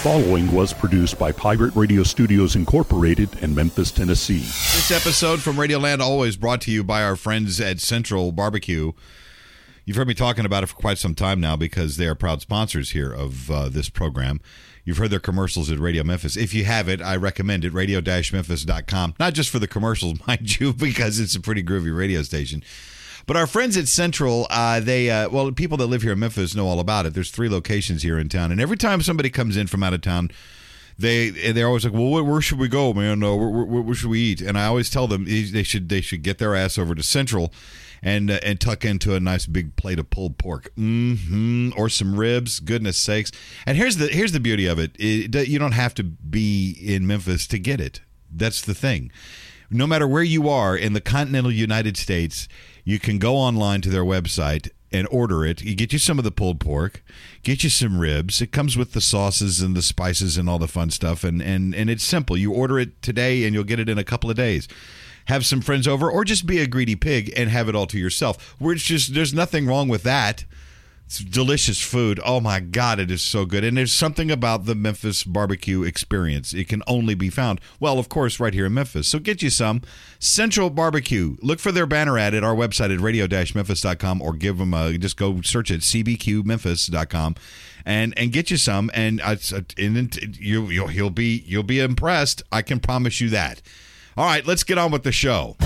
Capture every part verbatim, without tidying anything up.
following was produced by Pirate Radio Studios Incorporated in Memphis, Tennessee. This episode from Radioland always brought to you by our friends at Central Barbecue. You've heard me talking about it for quite some time now because they are proud sponsors here of uh, this program. You've heard their commercials at Radio Memphis. If you haven't, I recommend it, radio dash memphis dot com. Not just for the commercials, mind you, because it's a pretty groovy radio station. But our friends at Central, uh, they, uh, well, people that live here in Memphis know all about it. There's three locations here in town. And every time somebody comes in from out of town, they, they're always like, well, where, where should we go, man? Uh, where, where, where should we eat? And I always tell them they should they should get their ass over to Central and uh, and tuck into a nice big plate of pulled pork, mm-hmm. or some ribs. Goodness sakes! And here's the here's the beauty of it: it, you don't have to be in Memphis to get it. That's the thing. No matter where you are in the continental United States, you can go online to their website and order it. You get you some of the pulled pork, get you some ribs. It comes with the sauces and the spices and all the fun stuff, and and and it's simple. You order it today, and you'll get it in a couple of days. Have some friends over, or just be a greedy pig and have it all to yourself. Where it's just, there's nothing wrong with that. It's delicious food. Oh my God, it is so good. And there's something about the Memphis barbecue experience. It can only be found, well, of course, right here in Memphis. So get you some Central Barbecue. Look for their banner ad at our website at radio dash memphis dot com, or give them a, just go search it, c b q memphis dot com, and and get you some. And, uh, and you you'll, you'll be you'll be impressed. I can promise you that. All right, let's get on with the show.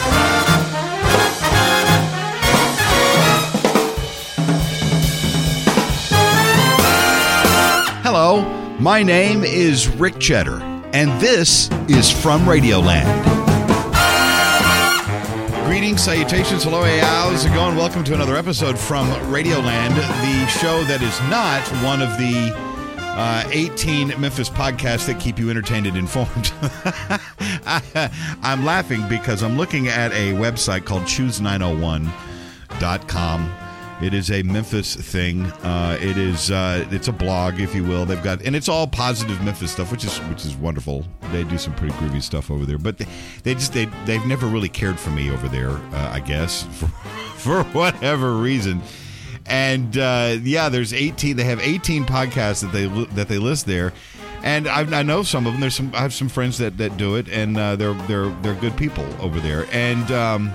Hello, my name is Rick Cheddar, and this is From Radioland. Greetings, salutations, hello, hey, how's it going? Welcome to another episode from Radioland, the show that is not one of the Uh, eighteen Memphis podcasts that keep you entertained and informed. I, I'm laughing because I'm looking at a website called choose nine oh one dot com. It is a Memphis thing. Uh, it is uh, it's a blog, if you will. They've got, and it's all positive Memphis stuff, which is which is wonderful. They do some pretty groovy stuff over there, but they, they just they they've never really cared for me over there. Uh, I guess for for whatever reason. And uh, yeah, there's eighteen. They have eighteen podcasts that they that they list there, and I, I know some of them. There's some. I have some friends that, that do it, and uh, they're they're they're good people over there. And um,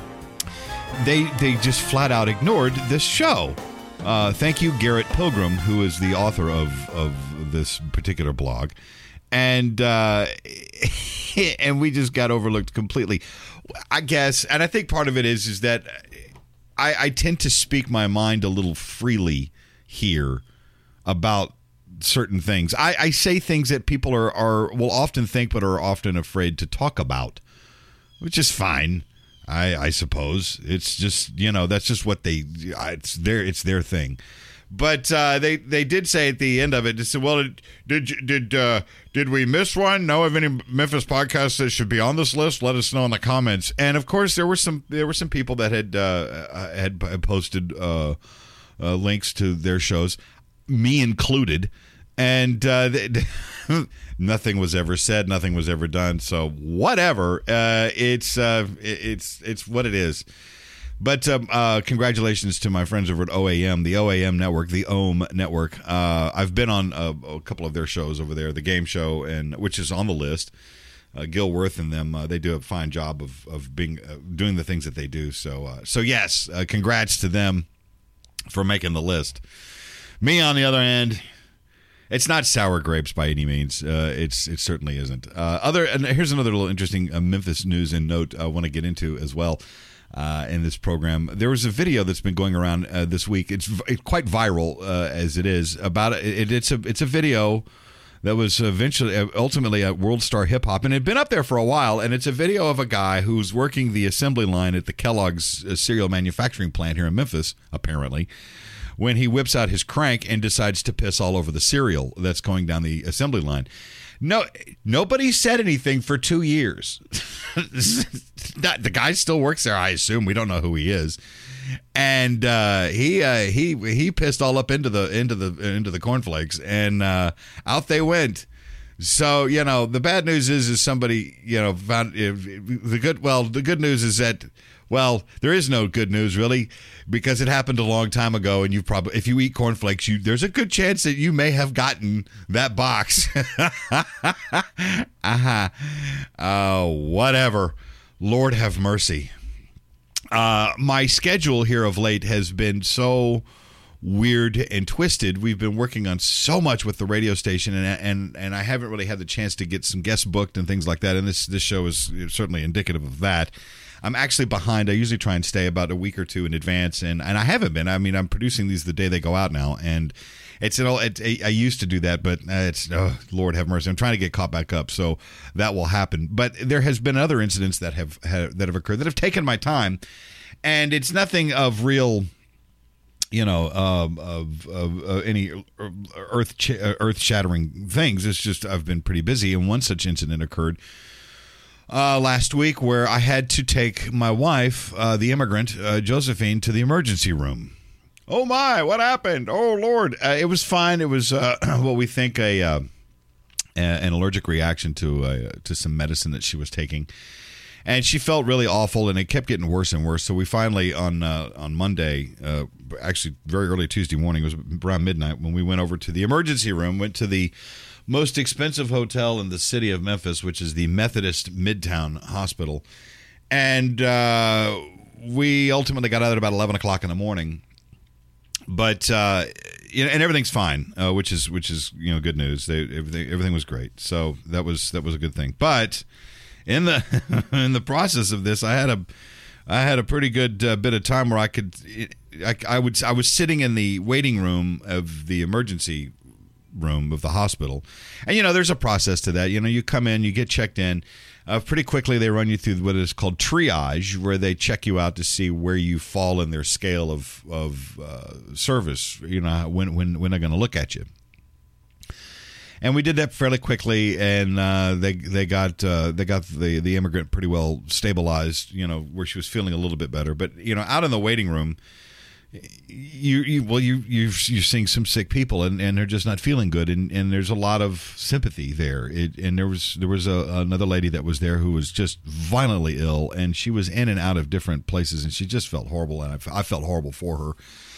they they just flat out ignored this show. Uh, thank you, Garrett Pilgrim, who is the author of of this particular blog, and uh, and we just got overlooked completely, I guess. And I think part of it is is that I, I tend to speak my mind a little freely here about certain things. I, I say things that people are, are will often think but are often afraid to talk about, which is fine. I, I suppose it's just, you know, that's just what they it's their it's their thing. But uh, they they did say at the end of it, they said, well, did did uh, did we miss one? Know of any Memphis podcasts that should be on this list? Let us know in the comments. And of course, there were some there were some people that had uh, had posted uh, uh, links to their shows, me included, and uh, they, nothing was ever said, nothing was ever done. So whatever, uh, it's uh, it's it's what it is. But um, uh, congratulations to my friends over at O A M, the O A M network, the O M network. Uh, I've been on a, a couple of their shows over there, the game show, and which is on the list. Uh, Gil Worth and them, uh, they do a fine job of of being uh, doing the things that they do. So, uh, so yes, uh, congrats to them for making the list. Me, on the other hand, it's not sour grapes by any means. Uh, it's it certainly isn't. Uh, other and here's another little interesting uh, Memphis news and note I want to get into as well. Uh, in this program, there was a video that's been going around uh, this week. It's, it's quite viral uh, as it is. About it, it's a it's a video that was eventually ultimately at World Star Hip Hop, and it had been up there for a while. And it's a video of a guy who's working the assembly line at the Kellogg's uh, cereal manufacturing plant here in Memphis, apparently, when he whips out his crank and decides to piss all over the cereal that's going down the assembly line. No, nobody said anything for two years. The guy still works there, I assume. We don't know who he is, and uh, he uh, he he pissed all up into the into the into the cornflakes, and uh, out they went. So, you know, the bad news is, is somebody, you know, found the good. Well, the good news is that, well, there is no good news really, because it happened a long time ago, and you probably, if you eat cornflakes, you there's a good chance that you may have gotten that box. uh-huh. Oh, whatever. Lord have mercy. Uh, my schedule here of late has been so weird and twisted. We've been working on so much with the radio station, and and and I haven't really had the chance to get some guests booked and things like that. And this this show is certainly indicative of that. I'm actually behind. I usually try and stay about a week or two in advance, and, and I haven't been. I mean, I'm producing these the day they go out now, and it's an, it, I used to do that, but it's oh, Lord have mercy. I'm trying to get caught back up, so that will happen. But there has been other incidents that have, have that have occurred that have taken my time, and it's nothing of real, you know, um, of, of uh, any earth ch- earth shattering things. It's just I've been pretty busy, and one such incident occurred Uh, last week where I had to take my wife, uh, the immigrant, uh, Josephine, to the emergency room. Oh, my, what happened? Oh, Lord. Uh, it was fine. It was uh, what we think a, uh, an allergic reaction to uh, to some medicine that she was taking. And she felt really awful, and it kept getting worse and worse. So we finally, on uh, on Monday, uh, actually very early Tuesday morning, it was around midnight, when we went over to the emergency room, went to the most expensive hotel in the city of Memphis, which is the Methodist Midtown Hospital. And uh, we ultimately got out at about eleven o'clock in the morning. But, uh, you know, and everything's fine, uh, which is, which is, you know, good news. They, everything, everything was great. So that was, that was a good thing. But in the, in the process of this, I had a, I had a pretty good uh, bit of time where I could, I, I would, I was sitting in the waiting room of the emergency room of the hospital, and you know there's a process to that. You know, you come in, you get checked in, uh, pretty quickly they run you through what is called triage, where they check you out to see where you fall in their scale of of uh, service. You know, when when when they're going to look at you. And we did that fairly quickly, and uh, they they got uh, they got the the immigrant pretty well stabilized. You know, where she was feeling a little bit better. But you know, out in the waiting room, You, you well you you you're seeing some sick people, and, and they're just not feeling good, and, and there's a lot of sympathy there. It, and there was there was a, another lady that was there who was just violently ill, and she was in and out of different places, and she just felt horrible, and I, I felt horrible for her.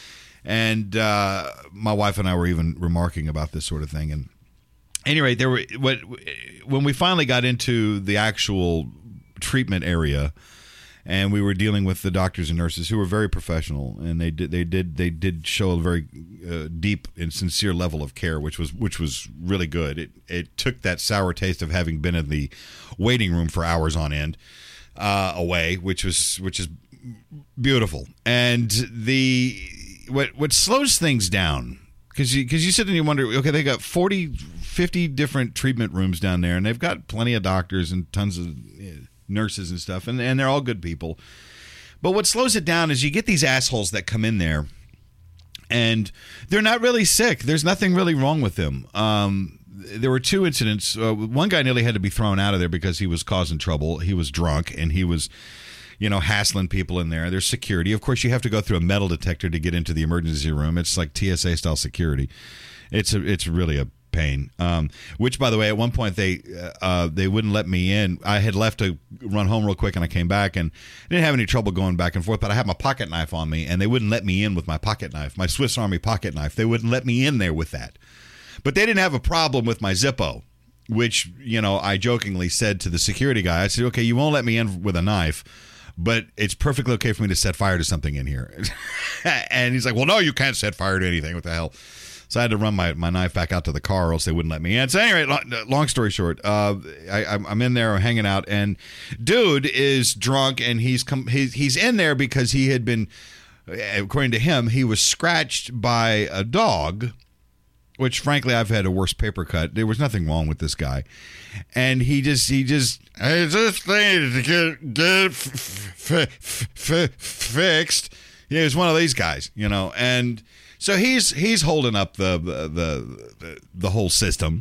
And uh, my wife and I were even remarking about this sort of thing. And anyway, there were what when we finally got into the actual treatment area, and we were dealing with the doctors and nurses who were very professional, and they did they did they did show a very uh, deep and sincere level of care, which was which was really good. It it took that sour taste of having been in the waiting room for hours on end uh, away, which was which is beautiful. And the what what slows things down, because you because you sit and you wonder, okay, they got forty, fifty different treatment rooms down there, and they've got plenty of doctors and tons of nurses and stuff, and, and they're all good people. But what slows it down is you get these assholes that come in there, and they're not really sick. There's nothing really wrong with them. Um, there were two incidents. Uh, one guy nearly had to be thrown out of there because he was causing trouble. He was drunk, and he was, you know, hassling people in there. There's security. Of course, you have to go through a metal detector to get into the emergency room. It's like T S A-style security. It's a, it's really a pain. Um, which, by the way, at one point they uh, they wouldn't let me in. I had left to run home real quick, and I came back, and I didn't have any trouble going back and forth, but I had my pocket knife on me, and they wouldn't let me in with my pocket knife, my Swiss Army pocket knife. They wouldn't let me in there with that. But they didn't have a problem with my Zippo, which, you know, I jokingly said to the security guy, I said, okay, you won't let me in with a knife, but it's perfectly okay for me to set fire to something in here. And he's like, well, no, you can't set fire to anything. What the hell? So I had to run my, my knife back out to the car, or else they wouldn't let me in. So anyway, long, long story short, uh, I, I'm in there hanging out, and dude is drunk, and he's come, he's he's in there because he had been, according to him, he was scratched by a dog, which frankly I've had a worse paper cut. There was nothing wrong with this guy, and he just he just I just thing to get get f- f- f- fixed. Yeah, he was one of these guys, you know, and. So he's he's holding up the, the the the whole system,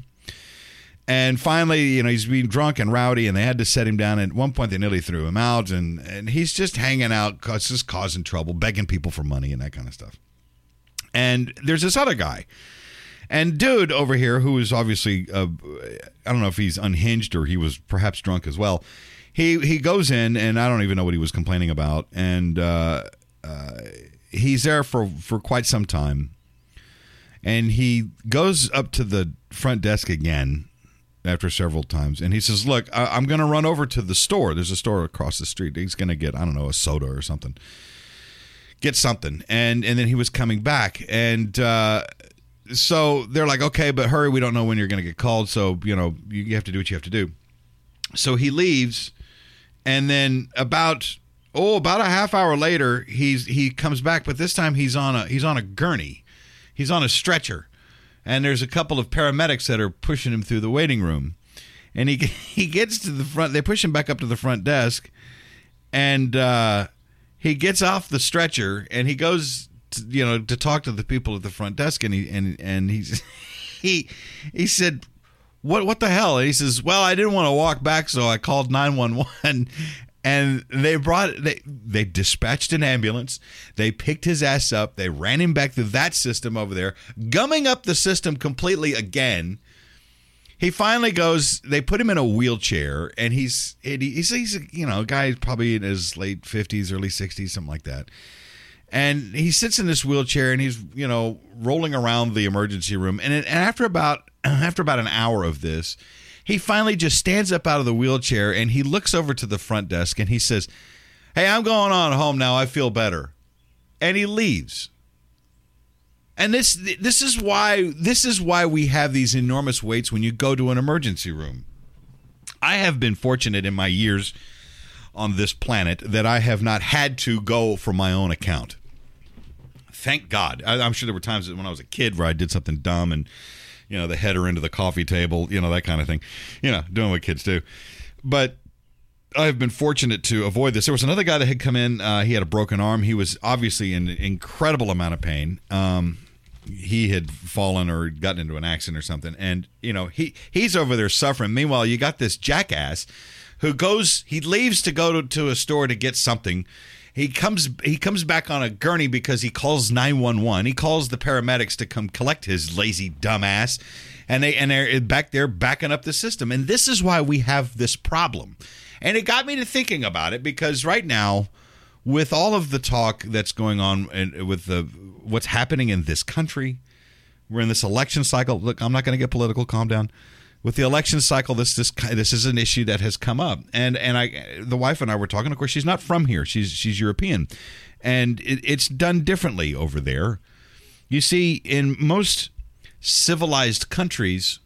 and finally, you know, he's being drunk and rowdy, and they had to set him down. And at one point, they nearly threw him out, and, and he's just hanging out, cause just causing trouble, begging people for money and that kind of stuff. And there's this other guy, And dude over here, who is obviously, uh, I don't know if he's unhinged or he was perhaps drunk as well. He he goes in, and I don't even know what he was complaining about. And uh, uh, he's there for, for quite some time. And he goes up to the front desk again after several times. And he says, look, I, I'm going to run over to the store. There's a store across the street. He's going to get, I don't know, a soda or something. Get something. And, and then he was coming back. And uh, so they're like, okay, but hurry. We don't know when you're going to get called. So, you know, you, you have to do what you have to do. So he leaves. And then about oh about a half hour later, he's he comes back, but this time he's on a he's on a gurney, he's on a stretcher, and there's a couple of paramedics that are pushing him through the waiting room, and he he gets to the front. They push him back up to the front desk, and uh, he gets off the stretcher and he goes to, you know to talk to the people at the front desk, and he and and he's he he said. What what the hell? And he says, well, I didn't want to walk back, so I called nine one one, and they brought they they dispatched an ambulance. They picked his ass up. They ran him back through that system over there, gumming up the system completely again. He finally goes. They put him in a wheelchair, and he's he's he's a, you know a guy probably in his late fifties, early sixties, something like that. And he sits in this wheelchair, and he's you know rolling around the emergency room. And, it, and after about after about an hour of this, he finally just stands up out of the wheelchair, and he looks over to the front desk, and he says, "Hey, I'm going on home now. I feel better." And he leaves. And this this is why this is why we have these enormous waits when you go to an emergency room. I have been fortunate in my years on this planet that I have not had to go for my own account. Thank God. I, I'm sure there were times when I was a kid where I did something dumb and, you know, the header into the coffee table, you know, that kind of thing. You know, doing what kids do. But I've been fortunate to avoid this. There was another guy that had come in. Uh, he had a broken arm. He was obviously in an incredible amount of pain. Um, he had fallen or gotten into an accident or something. And, you know, he he's over there suffering. Meanwhile, you got this jackass who goes, he leaves to go to, to a store to get something. He comes he comes back on a gurney because he calls nine one one. He calls the paramedics to come collect his lazy dumbass. And, they, and they're back there backing up the system. And this is why we have this problem. And it got me to thinking about it because right now, with all of the talk that's going on and with the what's happening in this country, we're in this election cycle. Look, I'm not going to get political. Calm down. With the election cycle, this this this is an issue that has come up, and and I, the wife and I were talking. Of course, she's not from here; she's she's European, and it, it's done differently over there. You see, in most civilized countries,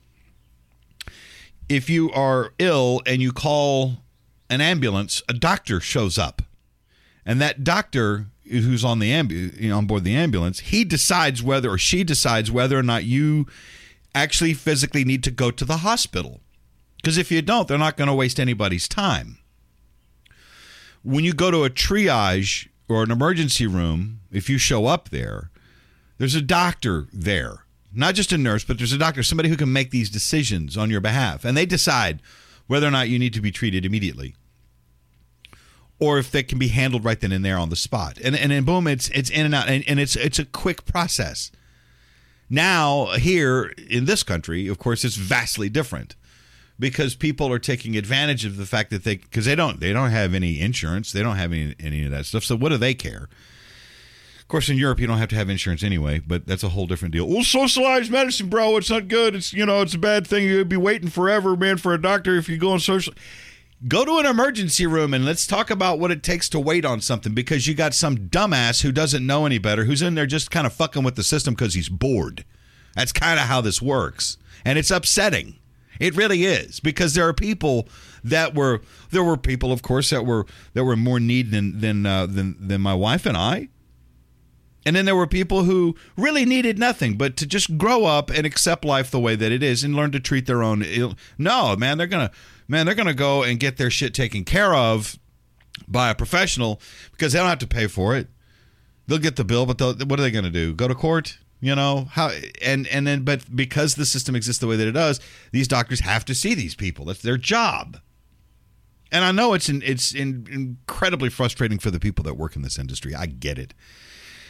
if you are ill and you call an ambulance, a doctor shows up, and that doctor who's on the ambu- you know, on board the ambulance, he decides whether or she decides whether or not you actually physically need to go to the hospital. Because if you don't, they're not going to waste anybody's time. When you go to a triage or an emergency room, if you show up there, there's a doctor there. Not just a nurse, but there's a doctor, somebody who can make these decisions on your behalf. And they decide whether or not you need to be treated immediately, or if they can be handled right then and there on the spot. And and then boom, it's it's in and out, and, and it's it's a quick process. Now, here in this country, of course, it's vastly different because people are taking advantage of the fact that they, because they don't, they don't have any insurance, they don't have any any of that stuff. So what do they care? Of course, in Europe, you don't have to have insurance anyway, but that's a whole different deal. Well, socialized medicine, bro, it's not good. It's, you know, it's a bad thing. You'd be waiting forever, man, for a doctor if you go on social. Go to an emergency room and let's talk about what it takes to wait on something, because you got some dumbass who doesn't know any better, who's in there just kind of fucking with the system because he's bored. That's kind of how this works. And it's upsetting. It really is, because there are people that were, there were people, of course, that were that were more need than than uh, than than my wife and I. And then there were people who really needed nothing but to just grow up and accept life the way that it is and learn to treat their own ill. No, man, they're gonna man, they're gonna go and get their shit taken care of by a professional because they don't have to pay for it. They'll get the bill, but what are they gonna do? Go to court? You know how? And and then, but because the system exists the way that it does, these doctors have to see these people. That's their job. And I know it's in, it's in, incredibly frustrating for the people that work in this industry. I get it.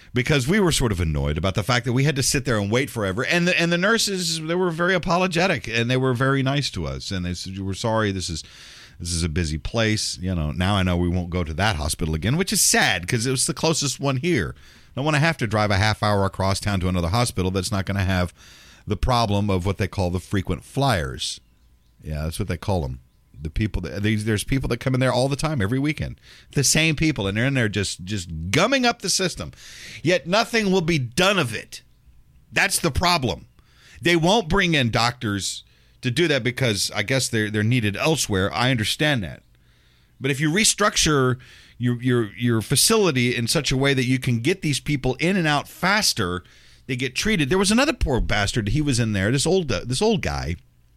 because we were sort of annoyed about the fact that we had to sit there and wait forever. And the, and the nurses, they were very apologetic, and they were very nice to us. And they said, we're sorry, this is this is a busy place. You know, now I know we won't go to that hospital again, which is sad because it was the closest one here. I don't want to have to drive a half hour across town to another hospital that's not going to have the problem of what they call the frequent flyers. Yeah, that's what they call them. The people that there's people that come in there all the time, every weekend. The same people, and they're in there just just gumming up the system. Yet nothing will be done of it. That's the problem. They won't bring in doctors to do that because I guess they're they're needed elsewhere. I understand that. But if you restructure your your your facility in such a way that you can get these people in and out faster, they get treated. There was another poor bastard. He was in there. This old uh, this old guy.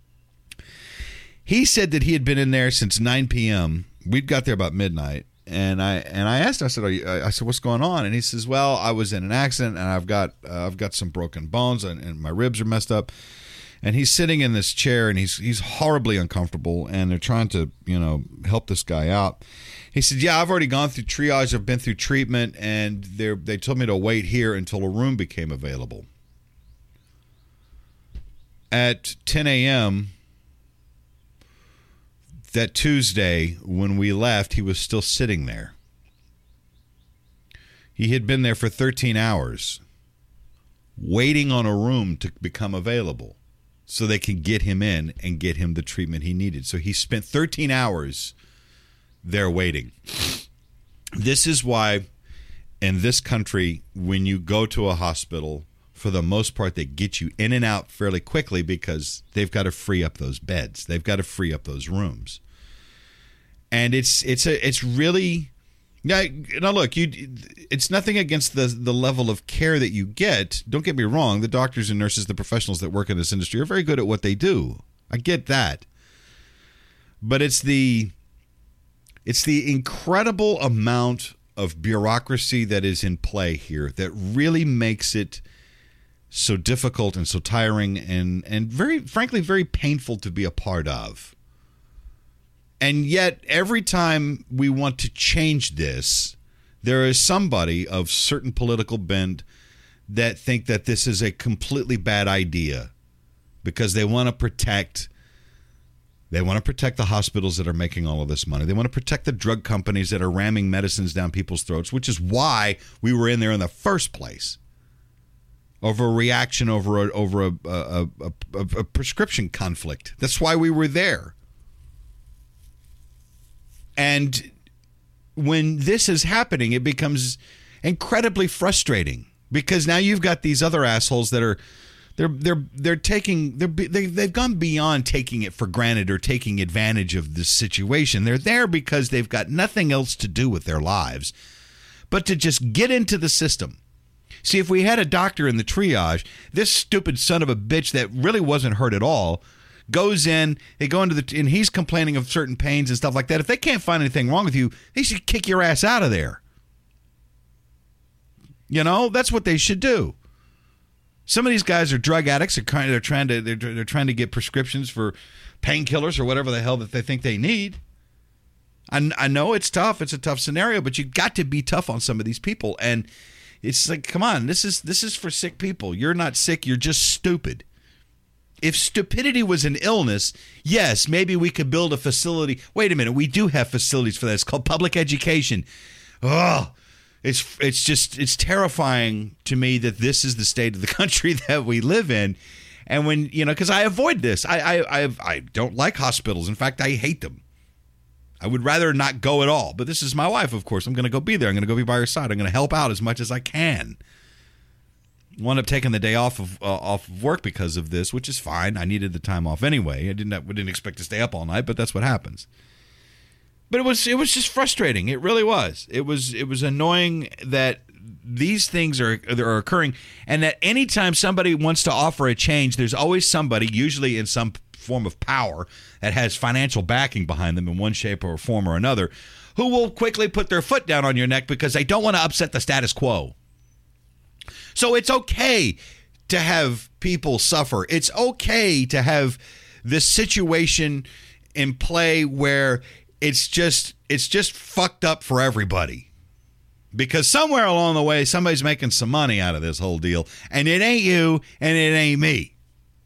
He said that he had been in there since nine p.m. We'd got there about midnight, and I and I asked him. I said, Are you, I said, what's going on? And he says, well, I was in an accident, and I've got uh, I've got some broken bones, and, and my ribs are messed up. And he's sitting in this chair, and he's he's horribly uncomfortable, and they're trying to you know help this guy out. He said, yeah, I've already gone through triage, I've been through treatment, and they they told me to wait here until a room became available. At ten a.m. that Tuesday, when we left, he was still sitting there. He had been there for thirteen hours, waiting on a room to become available so they could get him in and get him the treatment he needed. So he spent thirteen hours there waiting. This is why in this country, when you go to a hospital, for the most part, they get you in and out fairly quickly because they've got to free up those beds. They've got to free up those rooms. And it's it's a it's really now, now look, you it's nothing against the the level of care that you get. Don't get me wrong, the doctors and nurses, the professionals that work in this industry are very good at what they do. I get that. But it's the it's the incredible amount of bureaucracy that is in play here that really makes it so difficult and so tiring and, and very, frankly, very painful to be a part of. And yet, every time we want to change this, there is somebody of certain political bent that think that this is a completely bad idea because they want to protect they want to protect the hospitals that are making all of this money. They want to protect the drug companies that are ramming medicines down people's throats, which is why we were in there in the first place. Over a reaction over a, over a, a, a, a, a prescription conflict. That's why we were there. And when this is happening, it becomes incredibly frustrating because now you've got these other assholes that are they're they're they're taking they're they, they've gone beyond taking it for granted or taking advantage of this situation. They're there because they've got nothing else to do with their lives but to just get into the system. See, if we had a doctor in the triage, this stupid son of a bitch that really wasn't hurt at all goes in, they go into the, and he's complaining of certain pains and stuff like that. If they can't find anything wrong with you, they should kick your ass out of there. You know, that's what they should do. Some of these guys are drug addicts. They're trying, they're trying to, they're, they're trying to get prescriptions for painkillers or whatever the hell that they think they need. I, I know it's tough. It's a tough scenario, but you got to be tough on some of these people. And it's like, come on, this is this is for sick people. You're not sick. You're just stupid. If stupidity was an illness, yes, maybe we could build a facility. Wait a minute, we do have facilities for that. It's called public education. Oh, it's it's just it's terrifying to me that this is the state of the country that we live in. And when you know, because I avoid this, I I I I don't like hospitals. In fact, I hate them. I would rather not go at all. But this is my wife, of course. I'm going to go be there. I'm going to go be by her side. I'm going to help out as much as I can. Wound up taking the day off of uh, off of work because of this, which is fine. I needed the time off anyway. I didn't I didn't expect to stay up all night, but that's what happens. But it was it was just frustrating. It really was. It was it was annoying that these things are are occurring, and that anytime somebody wants to offer a change, there's always somebody, usually in some form of power, that has financial backing behind them in one shape or form or another, who will quickly put their foot down on your neck because they don't want to upset the status quo. So it's okay to have people suffer. It's okay to have this situation in play where it's just it's just fucked up for everybody. Because somewhere along the way, somebody's making some money out of this whole deal. And it ain't you, and it ain't me.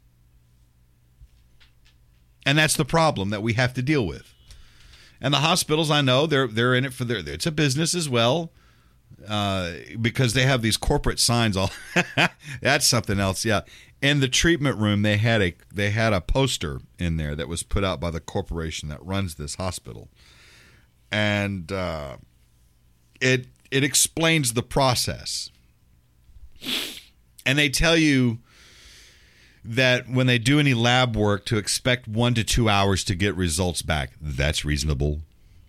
And that's the problem that we have to deal with. And the hospitals, I know, they're they're in it for their, it's a business as well. Uh, because they have these corporate signs all. That's something else, yeah. In the treatment room, they had a they had a poster in there that was put out by the corporation that runs this hospital. And uh, it it explains the process. And they tell you that when they do any lab work, to expect one to two hours to get results back. That's reasonable.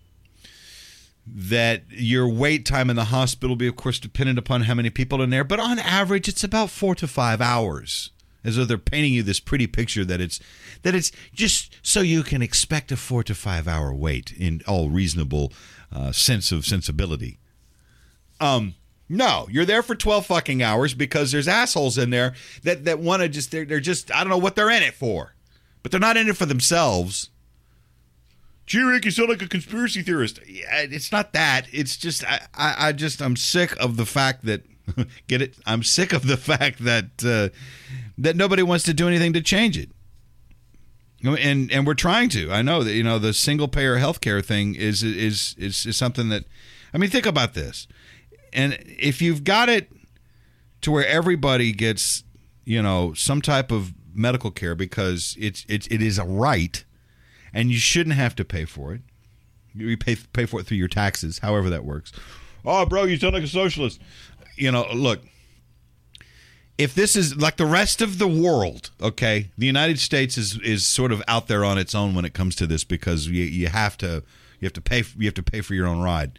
That your wait time in the hospital will be, of course, dependent upon how many people are in there. But on average, it's about four to five hours. As though they're painting you this pretty picture that it's that it's just so you can expect a four to five hour wait in all reasonable uh, sense of sensibility. Um, no, you're there for twelve fucking hours because there's assholes in there that, that want to just, they're, they're just, I don't know what they're in it for. But they're not in it for themselves. Gee, Rick, you sound like a conspiracy theorist. Yeah, it's not that. It's just, I, I, I just, I'm sick of the fact that, get it? I'm sick of the fact that, uh, that nobody wants to do anything to change it. And and we're trying to. I know that, you know, the single payer healthcare thing is, is, is, is something that, I mean, think about this. And if you've got it to where everybody gets, you know, some type of medical care because it's, it's, it is a right, and you shouldn't have to pay for it. You pay pay for it through your taxes, however that works. Oh, bro, you sound like a socialist. You know, look, if this is like the rest of the world, okay, the United States is is sort of out there on its own when it comes to this because you you have to you have to pay you have to pay for your own ride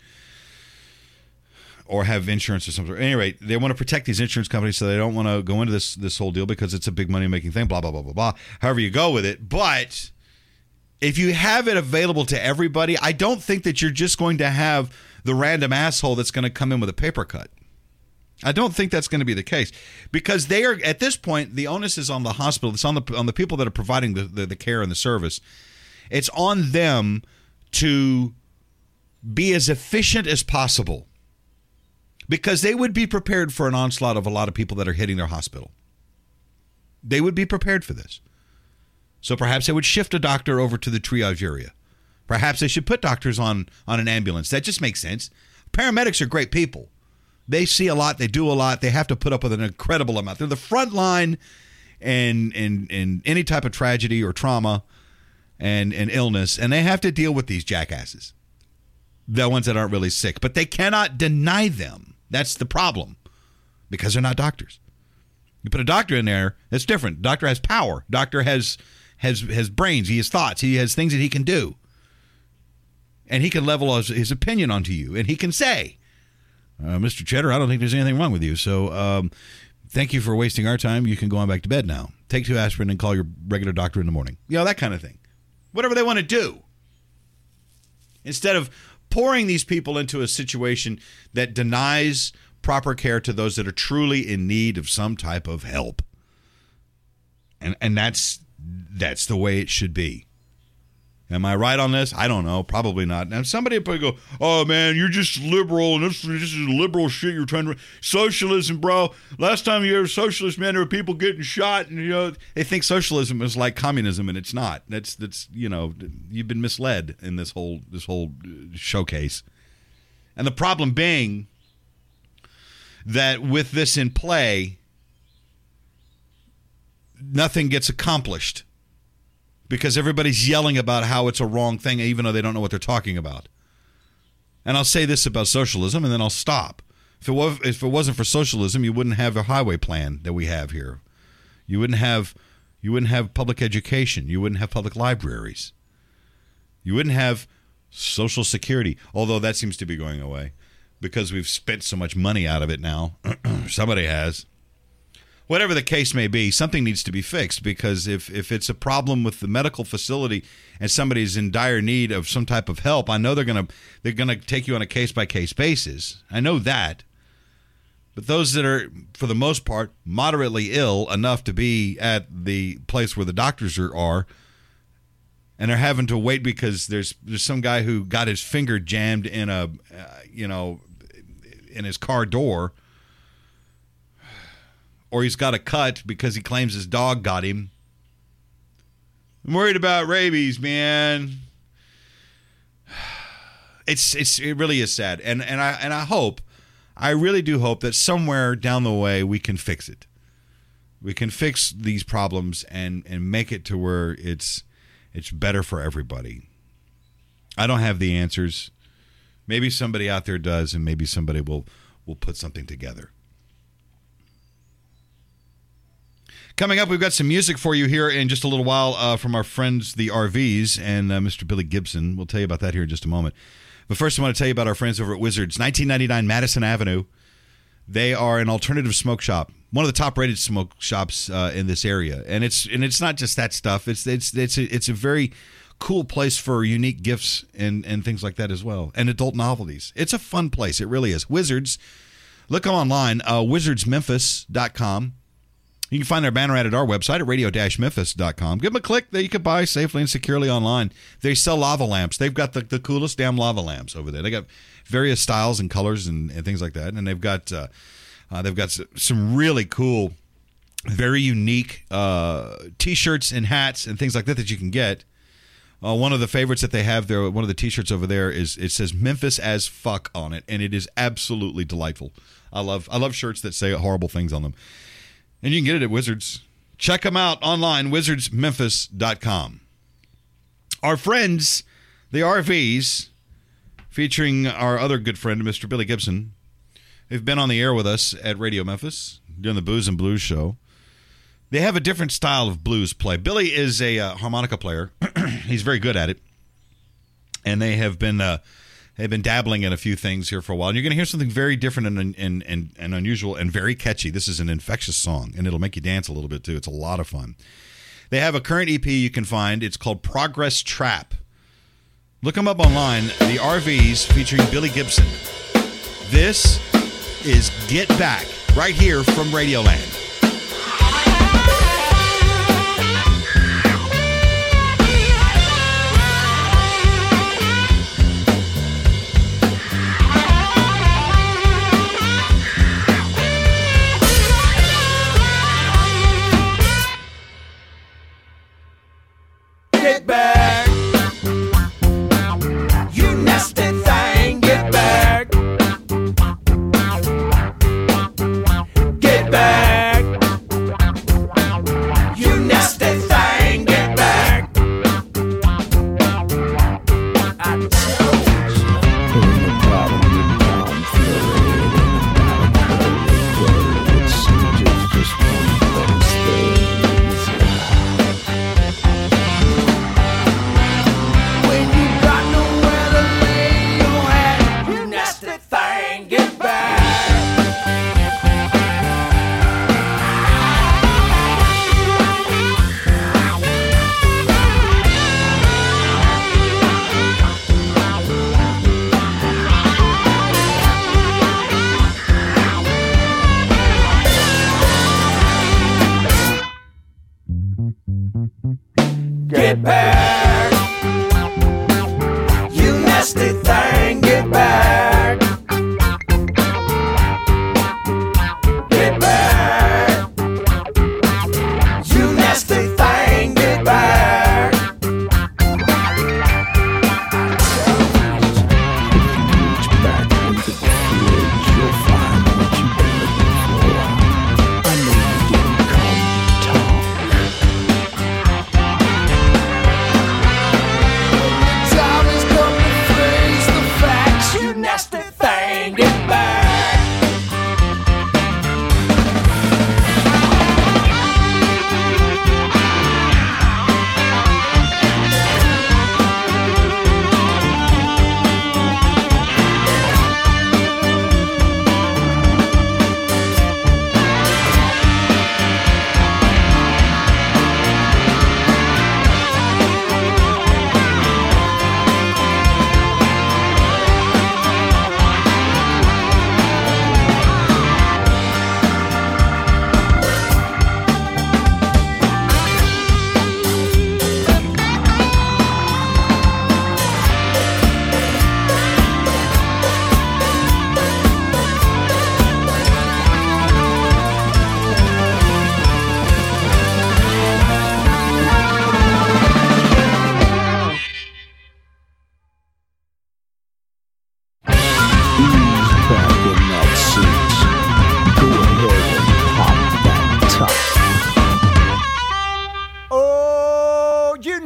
or have insurance or something. At any rate, they want to protect these insurance companies, so they don't want to go into this this whole deal because it's a big money making thing. Blah blah blah blah blah. However you go with it, but if you have it available to everybody, I don't think that you're just going to have the random asshole that's going to come in with a paper cut. I don't think that's going to be the case because they are, at this point, the onus is on the hospital. It's on the on the people that are providing the, the, the care and the service. It's on them to be as efficient as possible because they would be prepared for an onslaught of a lot of people that are hitting their hospital. They would be prepared for this. So perhaps they would shift a doctor over to the triage area. Perhaps they should put doctors on, on an ambulance. That just makes sense. Paramedics are great people. They see a lot. They do a lot. They have to put up with an incredible amount. They're the front line in, in, in any type of tragedy or trauma and, and illness, and they have to deal with these jackasses, the ones that aren't really sick. But they cannot deny them. That's the problem because they're not doctors. You put a doctor in there, that's different. Doctor has power. Doctor has... has has brains, he has thoughts, he has things that he can do. And he can level his, his opinion onto you. And he can say, uh, Mister Cheddar, I don't think there's anything wrong with you. So um, thank you for wasting our time. You can go on back to bed now. Take two aspirin and call your regular doctor in the morning. You know, that kind of thing. Whatever they want to do. Instead of pouring these people into a situation that denies proper care to those that are truly in need of some type of help. And and that's... That's the way it should be. Am I right on this? I don't know. Probably not. Now, somebody would probably go, oh, man, you're just liberal, and this, this is liberal shit you're trying to... Socialism, bro. Last time you heard socialist, man, there were people getting shot, and, you know, they think socialism is like communism, and it's not. That's, that's you know, you've been misled in this whole, this whole showcase. And the problem being that with this in play... nothing gets accomplished because everybody's yelling about how it's a wrong thing, even though they don't know what they're talking about. And I'll say this about socialism, and then I'll stop. If it was, if it wasn't for socialism, you wouldn't have a highway plan that we have here. You wouldn't have, you wouldn't have public education. You wouldn't have public libraries. You wouldn't have Social Security, although that seems to be going away because we've spent so much money out of it now. Somebody has. Whatever the case may be, something needs to be fixed because if, if it's a problem with the medical facility and somebody's in dire need of some type of help, I know they're gonna they're gonna take you on a case by case basis. I know that, but those that are, for the most part, moderately ill enough to be at the place where the doctors are, are and they're having to wait because there's there's some guy who got his finger jammed in a uh, you know in his car door, or he's got a cut because he claims his dog got him. I'm worried about rabies, man. It's it's it really is sad, and and I and I hope, I really do hope that somewhere down the way we can fix it. We can fix these problems and and make it to where it's it's better for everybody. I don't have the answers. Maybe somebody out there does, and maybe somebody will will put something together. Coming up, we've got some music for you here in just a little while uh, from our friends, the R Vs, and uh, Mister Billy Gibson. We'll tell you about that here in just a moment. But first, I want to tell you about our friends over at Wizards, nineteen ninety-nine Madison Avenue. They are an alternative smoke shop, one of the top-rated smoke shops uh, in this area, and it's and it's not just that stuff. It's it's it's a, it's a very cool place for unique gifts and and things like that as well, and adult novelties. It's a fun place. It really is. Wizards. Look them online, uh, wizards memphis dot com. You can find their banner ad at our website at radio dash memphis dot com. Give them a click that you can buy safely and securely online. They sell lava lamps. They've got the, the coolest damn lava lamps over there. They got various styles and colors and, and things like that. And they've got uh, uh, they've got some really cool, very unique uh, T-shirts and hats and things like that that you can get. Uh, one of the favorites that they have there, one of the T-shirts over there is it says Memphis as fuck on it, and it is absolutely delightful. I love I love shirts that say horrible things on them. And you can get it at Wizards. Check them out online, wizards memphis dot com. Our friends, the R Vs, featuring our other good friend, Mister Billy Gibson, they've been on the air with us at Radio Memphis, doing the Booze and Blues show. They have a different style of blues play. Billy is a uh, harmonica player. He's very good at it. And they have been... Uh, They've been dabbling in a few things here for a while. And you're going to hear something very different and, and, and, and unusual and very catchy. This is an infectious song, and it'll make you dance a little bit, too. It's a lot of fun. They have a current E P you can find. It's called Progress Trap. Look them up online. The R Vs featuring Billy Gibson. This is Get Back, right here from Radioland. Get back, you nasty thing, get back, get back, you nasty thing, get back. I told you. Putting the problem in down, feeling and it seems just one of those things. Get back, you nasty thing, get back, get back, you nasty thing, get back. If you reach back into the fridge, you'll find what you've been looking for. I know you didn't come to talk. Time has come to face the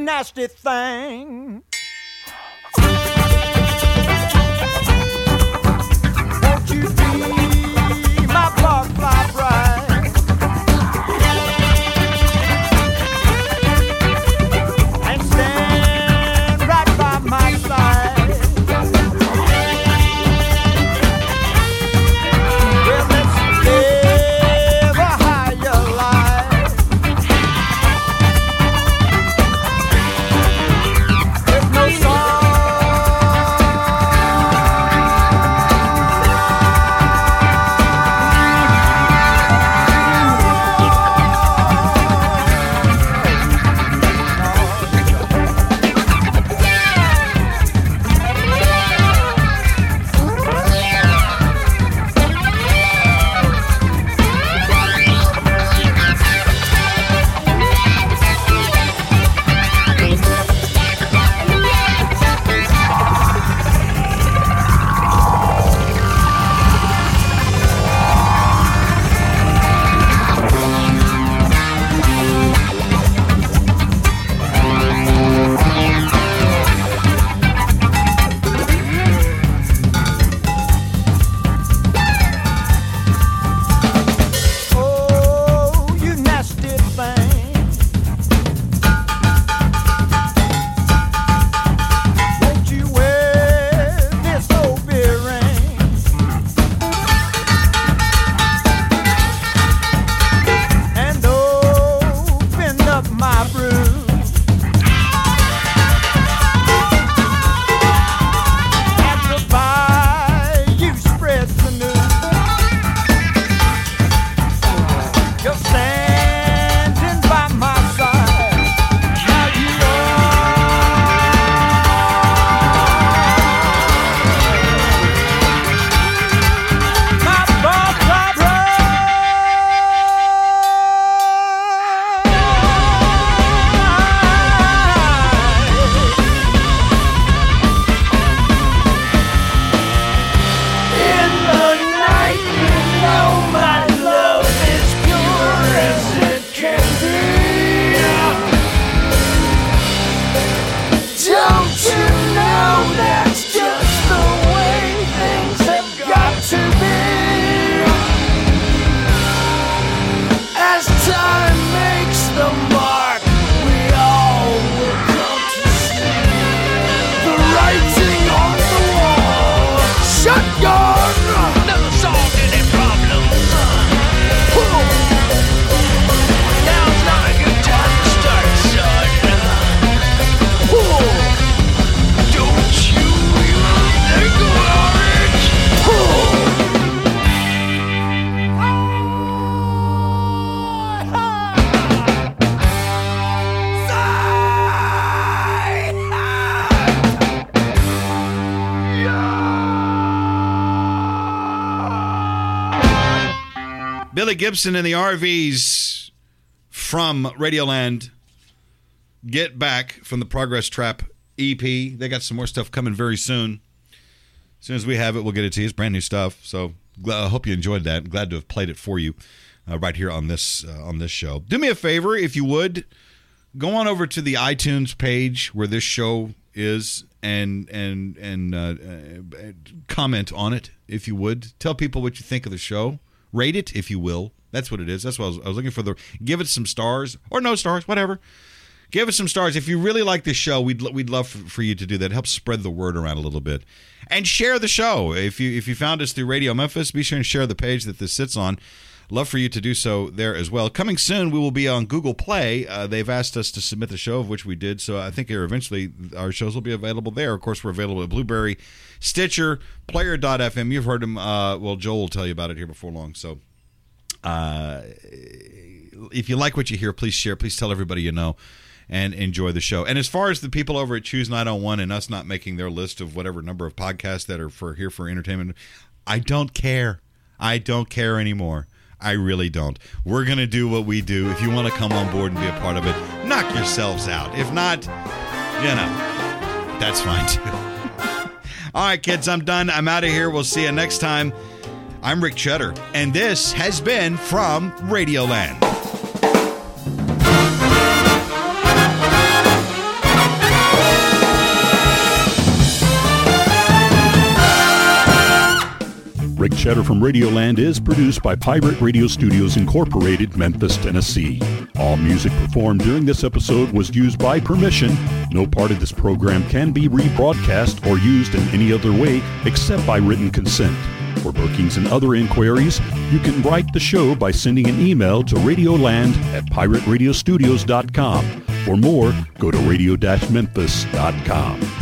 nasty thing. Won't you be my butterfly bride and stand right by my side? Well, let's live a higher life. There's no sorrow. Oh, you nasty thing. Won't you wear this old beer ring and open up my brew? And goodbye, you spread the news. You're standing by my side. Now you are my butterfly in the night, you know my love is pure as it can be. Don't you know that's just the way things have got to be? As time makes the mark, we all will come to see the writing on the wall. Shotgun! Never solved any problems. Now's not a good time to start, son. Don't you even think about it? Billy Gibson and the R Vs from Radioland. Get Back from the Progress Trap E P. They got some more stuff coming very soon. As soon as we have it, we'll get it to you. It's brand new stuff. So I hope you enjoyed that. Glad to have played it for you uh, right here on this uh, on this show. Do me a favor, if you would, go on over to the iTunes page where this show is and and and uh, uh, comment on it, if you would. Tell people what you think of the show. Rate it, if you will. That's what it is. That's what I was, I was looking for. The give it some stars or no stars, whatever. Give it some stars. If you really like this show, we'd we'd love for, for you to do that. It helps spread the word around a little bit, and share the show. If you if you found us through Radio Memphis, be sure and share the page that this sits on. Love for you to do so there as well. Coming soon, we will be on Google Play. Uh, they've asked us to submit the show, of which we did. So I think eventually our shows will be available there. Of course, we're available at Blueberry, Stitcher, Player dot f m. You've heard him. Uh, well, Joel will tell you about it here before long. So uh, if you like what you hear, please share. Please tell everybody you know. And enjoy the show. And as far as the people over at Choose nine oh one and us not making their list of whatever number of podcasts that are for here for entertainment, I don't care. I don't care anymore. I really don't. We're going to do what we do. If you want to come on board and be a part of it, knock yourselves out. If not, you know, that's fine too. All right, kids, I'm done. I'm out of here. We'll see you next time. I'm Rick Cheddar, and this has been from Radioland. Cheddar from Radioland is produced by Pirate Radio Studios Incorporated, Memphis, Tennessee. All music performed during this episode was used by permission. No part of this program can be rebroadcast or used in any other way except by written consent. For bookings and other inquiries, you can write the show by sending an email to radioland at pirate radio studios dot com. For more, go to radio dash memphis dot com.